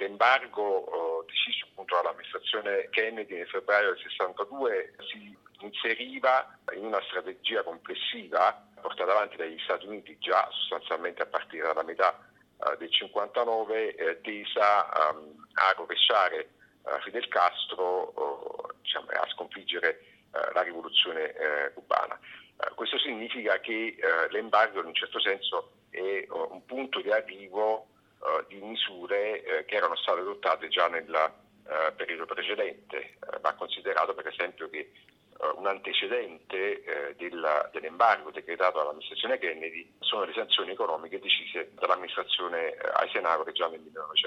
l'embargo deciso appunto dall'amministrazione Kennedy nel febbraio del 62 si inseriva in una strategia complessiva portata avanti dagli Stati Uniti già sostanzialmente a partire dalla metà del 59, tesa a rovesciare Fidel Castro e a sconfiggere la rivoluzione cubana. Questo significa che l'embargo in un certo senso è un punto di arrivo di misure che erano state adottate già nel periodo precedente. Va considerato per esempio che un antecedente dell'embargo decretato dall'amministrazione Kennedy sono le sanzioni economiche decise dall'amministrazione Eisenhower già nel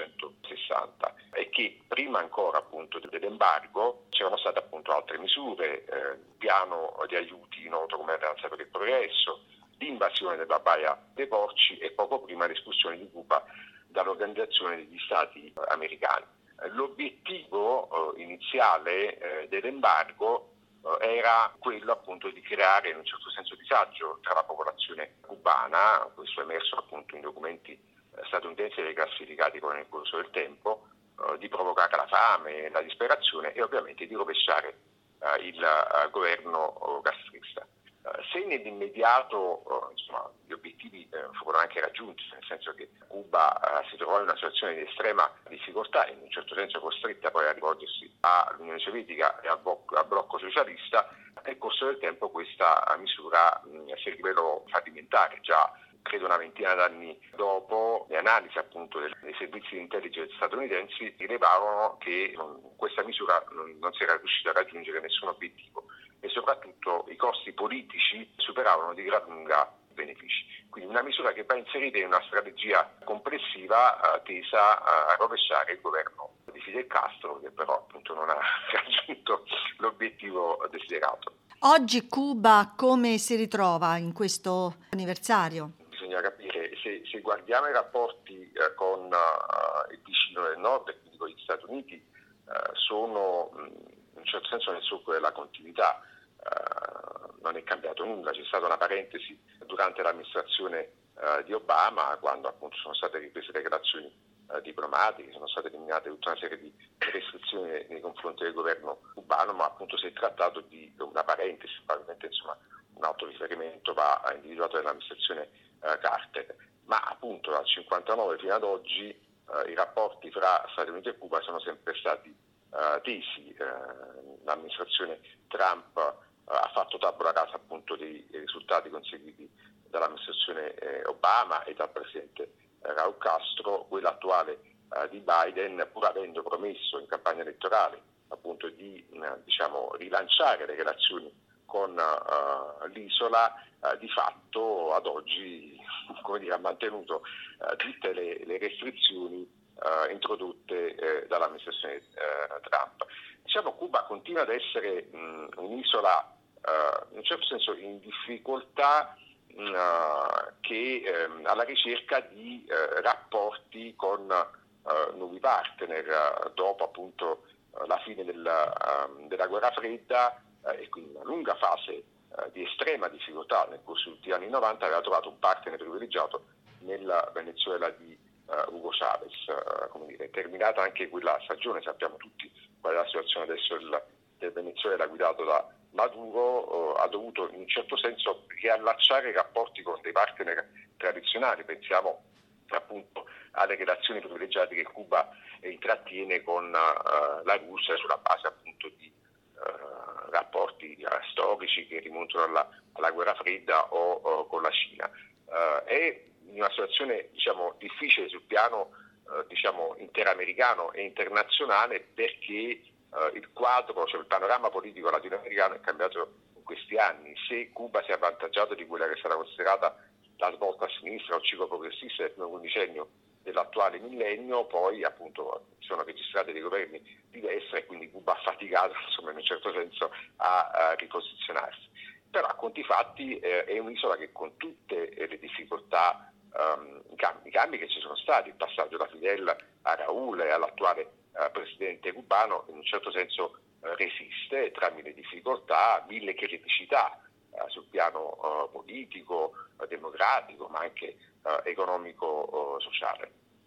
1960 e che prima ancora appunto dell'embargo c'erano state appunto altre misure, piano di aiuti noto come Alleanza per il Progresso, l'invasione della Baia dei Porci e poco prima l'espulsione di Cuba dall'Organizzazione degli Stati Americani. L'obiettivo iniziale dell'embargo era quello appunto di creare in un certo senso disagio tra la popolazione cubana, questo è emerso appunto in documenti statunitensi reclassificati poi nel corso del tempo, di provocare la fame, la disperazione e ovviamente di rovesciare il governo castrista. Se nell'immediato gli obiettivi furono anche raggiunti, nel senso che Cuba si trovò in una situazione di estrema difficoltà e in un certo senso costretta poi a rivolgersi all'Unione Sovietica e al blocco socialista, nel corso del tempo questa misura si rivelò fallimentare. Già credo una ventina d'anni dopo, le analisi appunto dei servizi di intelligence statunitensi rilevavano che questa misura non si era riuscita a raggiungere nessun obiettivo e soprattutto i costi politici superavano di gran lunga i benefici. Quindi una misura che va inserita in una strategia complessiva tesa a rovesciare il governo di Fidel Castro, che però appunto non ha raggiunto l'obiettivo desiderato. Oggi Cuba come si ritrova in questo anniversario? Bisogna capire, se guardiamo i rapporti con il vicino del nord e quindi con gli Stati Uniti, sono in un certo senso nel solco della continuità. Non è cambiato nulla, c'è stata una parentesi durante l'amministrazione di Obama, quando appunto sono state riprese le relazioni diplomatiche, sono state eliminate tutta una serie di restrizioni nei confronti del governo cubano, ma appunto si è trattato di una parentesi, probabilmente un autoriferimento va individuato nell'amministrazione Carter, ma appunto dal 59 fino ad oggi i rapporti fra Stati Uniti e Cuba sono sempre stati tesi. L'amministrazione Trump ha fatto tabula rasa appunto dei risultati conseguiti dall'amministrazione Obama e dal presidente Raúl Castro. Quella attuale di Biden, pur avendo promesso in campagna elettorale appunto di rilanciare le relazioni con l'isola, di fatto ad oggi ha mantenuto tutte le restrizioni introdotte dall'amministrazione Trump. Cuba continua ad essere un'isola in un certo senso in difficoltà, che alla ricerca di rapporti con nuovi partner dopo appunto la fine della guerra fredda e quindi una lunga fase di estrema difficoltà nel corso degli anni 90 aveva trovato un partner privilegiato nel Venezuela di Hugo Chavez. È terminata anche quella stagione, sappiamo tutti qual è la situazione adesso del Venezuela guidato da Maduro, ha dovuto in un certo senso riallacciare i rapporti con dei partner tradizionali, pensiamo appunto alle relazioni privilegiate che Cuba intrattiene con la Russia sulla base appunto di rapporti storici che rimontano alla guerra fredda o con la Cina. È una situazione difficile sul piano interamericano e internazionale perché il quadro, il panorama politico latinoamericano è cambiato in questi anni. Se Cuba si è avvantaggiato di quella che è stata considerata la svolta a sinistra o ciclo progressista del primo quindicennio dell'attuale millennio, poi appunto sono registrati dei governi di destra e quindi Cuba ha faticato in un certo senso a riposizionarsi. Però a conti fatti è un'isola che con tutte le difficoltà, i cambi che ci sono stati, il passaggio da Fidel a Raúl e all'attuale presidente cubano, in un certo senso resiste tra mille difficoltà, mille criticità sul piano politico, democratico, ma anche economico-sociale.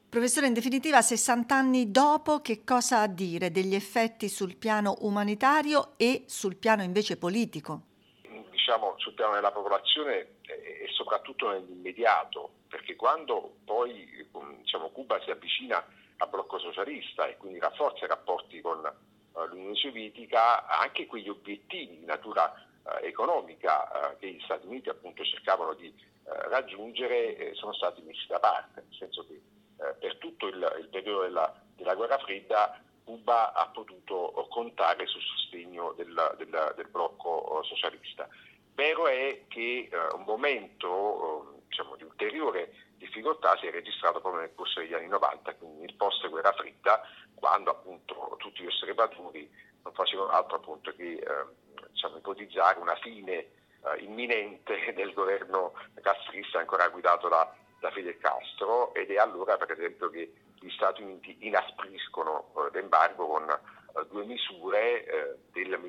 Professore, in definitiva, 60 anni dopo, che cosa dire degli effetti sul piano umanitario e sul piano invece politico? Diciamo sul piano della popolazione e soprattutto nell'immediato, perché quando poi Cuba si avvicina al blocco socialista e quindi rafforza i rapporti con l'Unione Sovietica, anche quegli obiettivi di natura economica che gli Stati Uniti appunto cercavano di raggiungere sono stati messi da parte, nel senso che per tutto il periodo della guerra fredda Cuba ha potuto contare sul sostegno del blocco socialista. Vero è che un momento di ulteriore difficoltà si è registrato proprio nel corso degli anni 90, quindi nel post guerra fredda, quando appunto tutti gli osservatori non facevano altro appunto che ipotizzare una fine imminente del governo castrista ancora guidato da Fidel Castro, ed è allora per esempio che gli Stati Uniti inaspriscono l'embargo con due misure del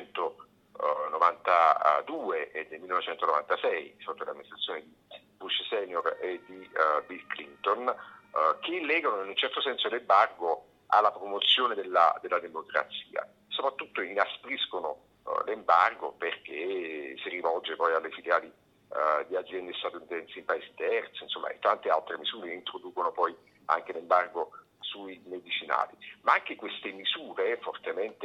1992 e del 1996 sotto l'amministrazione di Bush senior e di Bill Clinton, che legano in un certo senso l'embargo alla promozione della democrazia. Soprattutto inaspriscono l'embargo perché si rivolge poi alle filiali di aziende statunitensi in paesi terzi, insomma, e tante altre misure che introducono poi anche l'embargo sui medicinali. Ma anche queste misure fortemente,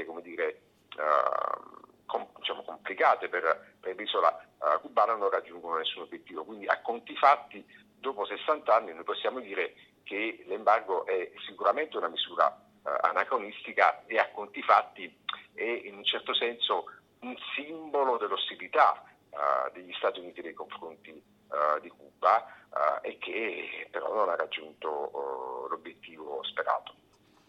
complicate per l'isola cubana non raggiungono nessun obiettivo. Quindi a conti fatti, dopo 60 anni noi possiamo dire che l'embargo è sicuramente una misura anacronistica e a conti fatti è in un certo senso un simbolo dell'ostilità degli Stati Uniti nei confronti di Cuba e che però non ha raggiunto l'obiettivo sperato.